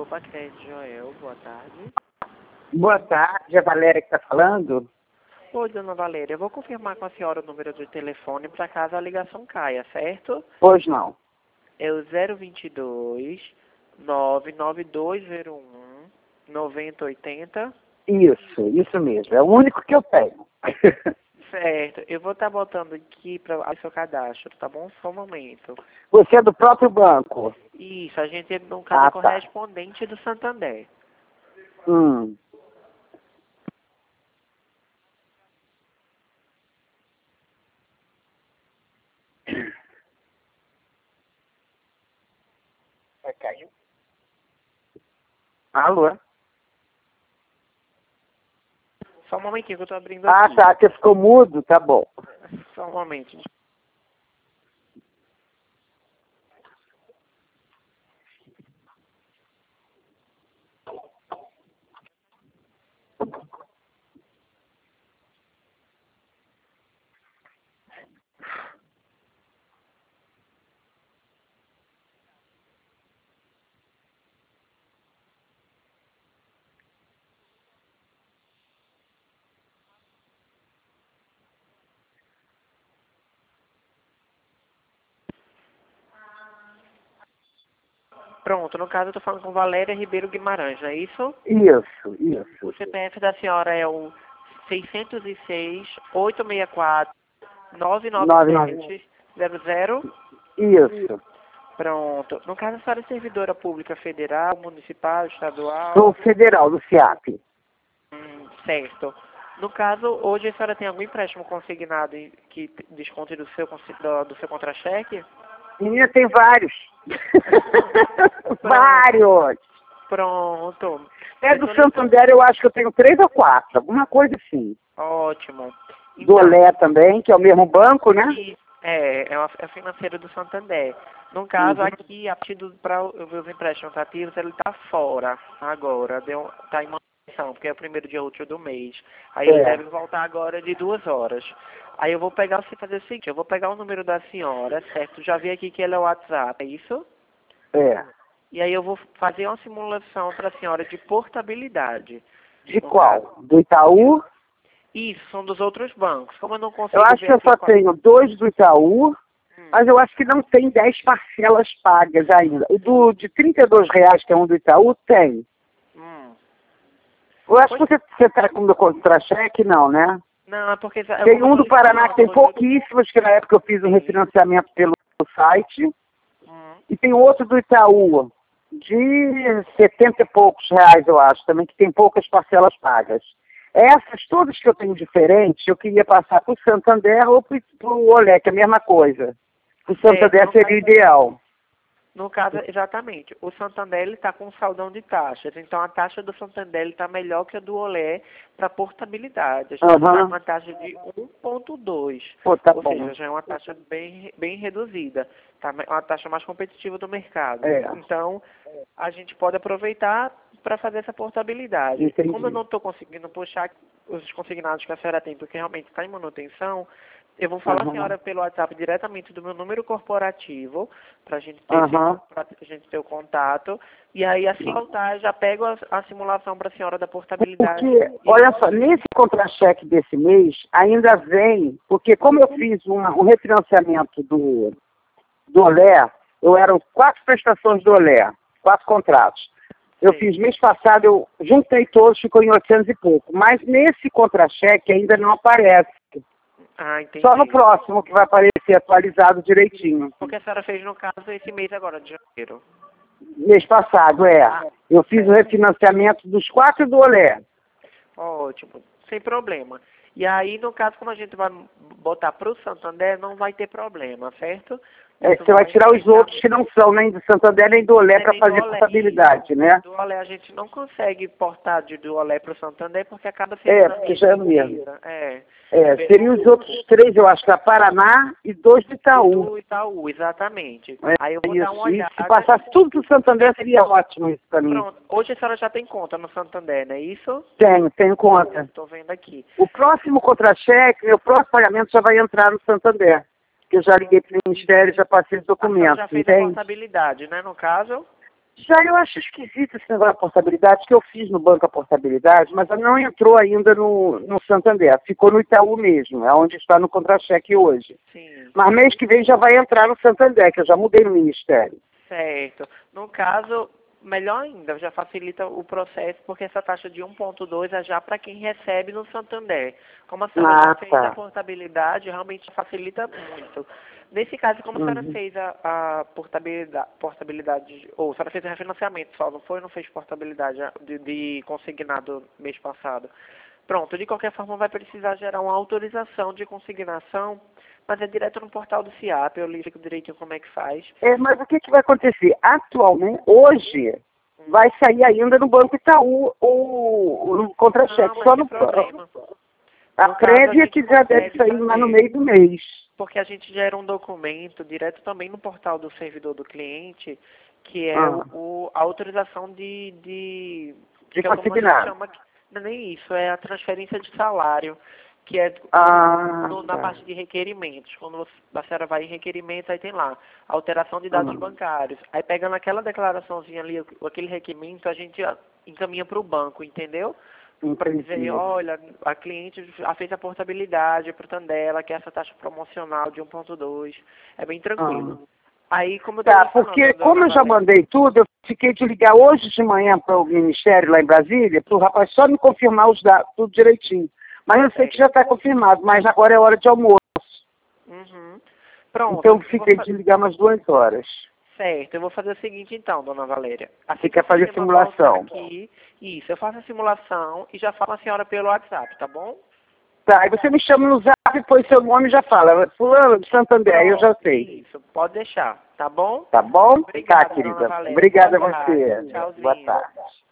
Baccrédito Joel, boa tarde. Boa tarde, a Valéria que está falando? Oi, dona Valéria, eu vou confirmar com a senhora o número de telefone para caso a ligação caia, certo? Pois não. É o 022 99201 9080. Isso mesmo. É o único que eu tenho. Certo, eu vou estar botando aqui para o seu cadastro, tá bom? Só um momento. Você é do próprio banco? Isso, a gente, no caso, é Ah, tá. correspondente do Santander. Hum. Caiu. Alô? Só um momentinho que eu tô abrindo Ah, aqui. tá. Que ficou mudo? Tá bom. Só um momento. Pronto, no caso eu tô falando com Valéria Ribeiro Guimarães, não é isso? Isso. O CPF da senhora é o 606-864-99700. Isso. Pronto. No caso, a senhora é servidora pública federal, municipal, estadual? Sou federal do FIAP. Certo. No caso, hoje a senhora tem algum empréstimo consignado que desconte do seu contra-cheque? Menina, tem vários. Vários. Pronto. É do Santander, eu acho que eu tenho 3 ou 4. Alguma coisa assim. Ótimo. Do Olé também, que é o mesmo banco, né? É financeiro do Santander. No caso, aqui, a partir para os empréstimos ativos, ele está fora agora. Está em manutenção, porque é o primeiro dia útil do mês. Aí ele deve voltar agora de 2 horas. Aí eu vou pegar, fazer o seguinte, eu vou pegar o número da senhora, certo? Já vi aqui que ele é o WhatsApp, é isso? É. E aí eu vou fazer uma simulação para a senhora de portabilidade. De qual? Do Itaú? Isso, são dos outros bancos. Como eu não consigo Eu acho que eu só tenho 2 do Itaú, mas eu acho que não tem 10 parcelas pagas ainda. O de R$ 32, que é um do Itaú, tem. Eu acho que você está com o meu contra-cheque, não, né? Não, é porque... Tem um do Paraná que tem pouquíssimos, que na época eu fiz um refinanciamento pelo site. E tem outro do Itaú, de 70 e poucos reais, eu acho, também, que tem poucas parcelas pagas. Essas todas que eu tenho diferentes, eu queria passar para o Santander ou para o Olé, que é a mesma coisa. O Santander seria o ideal. No caso, exatamente. O Santander está com um saldão de taxas. Então, a taxa do Santander está melhor que a do Olé para portabilidade. A gente está com uma taxa de 1,2. Ou seja, já é uma taxa bem reduzida. Tá uma taxa mais competitiva do mercado. Então, a gente pode aproveitar para fazer essa portabilidade. Entendi. Como eu não estou conseguindo puxar os consignados que a senhora tem, porque realmente está em manutenção, eu vou falar a senhora pelo WhatsApp diretamente do meu número corporativo, para a gente ter o contato. E aí, assim voltar, já pego a simulação para a senhora da portabilidade. Porque, olha só, nesse contra-cheque desse mês, ainda vem, porque como eu fiz um refinanciamento do Olé, eu eram 4 prestações do Olé, 4 contratos. Eu fiz mês passado, eu juntei todos, ficou em 800 e pouco. Mas nesse contra-cheque ainda não aparece. Entendi. Só no próximo que vai aparecer atualizado direitinho. O que a senhora fez, no caso, esse mês agora, de janeiro? Mês passado, eu fiz o refinanciamento dos 4 do Olé. Ótimo, sem problema. E aí, no caso, como a gente vai botar para o Santander, não vai ter problema, certo? Você vai tirar os outros que não são nem do Santander nem do Olé para fazer portabilidade, né? Do Olé a gente não consegue portar do Olé para o Santander porque acaba sendo... porque já é o mesmo. É. Seriam os outros 3, eu acho, da Paraná e 2 do Itaú. Do Itaú, exatamente. Aí eu vou Isso. dar uma olhada. E se passasse tudo do Santander, seria ótimo isso para mim. Pronto. Hoje a senhora já tem conta no Santander, não é isso? Tenho conta. Estou vendo aqui. O próximo contra-cheque, o próximo pagamento já vai entrar no Santander. Que eu já liguei para o Ministério, já passei os documentos. Já fez a portabilidade, né, no caso? Já eu acho esquisito esse negócio da portabilidade, que eu fiz no banco a portabilidade, mas ela não entrou ainda no Santander. Ficou no Itaú mesmo, é onde está no contra-cheque hoje. Sim. Mas mês que vem já vai entrar no Santander, que eu já mudei no Ministério. Certo. No caso, melhor ainda, já facilita o processo, porque essa taxa de 1,2 é já para quem recebe no Santander. Como a senhora já fez a portabilidade, realmente facilita muito. Nesse caso, como a senhora fez a portabilidade, ou a senhora fez o refinanciamento só, não foi? Não fez portabilidade de consignado mês passado. Pronto, de qualquer forma vai precisar gerar uma autorização de consignação, mas é direto no portal do CIAP, eu lhe explico direitinho como é que faz. Mas o que vai acontecer? Atualmente, hoje, vai sair ainda no Banco Itaú o contra-cheque. Só no problema. A prévia que já deve sair lá no meio do mês. Porque a gente gera um documento direto também no portal do servidor do cliente, que é a autorização de consignado. Não é nem isso, é a transferência de salário, que é na parte de requerimentos. Quando a senhora vai em requerimentos, aí tem lá, alteração de dados bancários. Aí pegando aquela declaraçãozinha ali, aquele requerimento, a gente encaminha para o banco, entendeu? Para dizer, olha, a cliente já fez a portabilidade para o Tandela, que é essa taxa promocional de 1,2. É bem tranquilo. Aí, como eu porque como eu já mandei tudo, eu fiquei de ligar hoje de manhã para o Ministério lá em Brasília, para o rapaz só me confirmar os dados, tudo direitinho. Mas eu sei que já está confirmado, mas agora é hora de almoço. Pronto. Então eu fiquei de ligar umas 2 horas. Certo, eu vou fazer o seguinte então, dona Valéria. Você quer fazer simulação? Isso, eu faço a simulação e já falo a senhora pelo WhatsApp, tá bom? Tá, aí você me chama no zap, põe seu nome e já fala. Fulano de Santander, eu já sei. Isso, pode deixar, tá bom? Tá bom? Obrigada, tá, querida. dona Valéria. Obrigada a você. Tchauzinho. Boa tarde.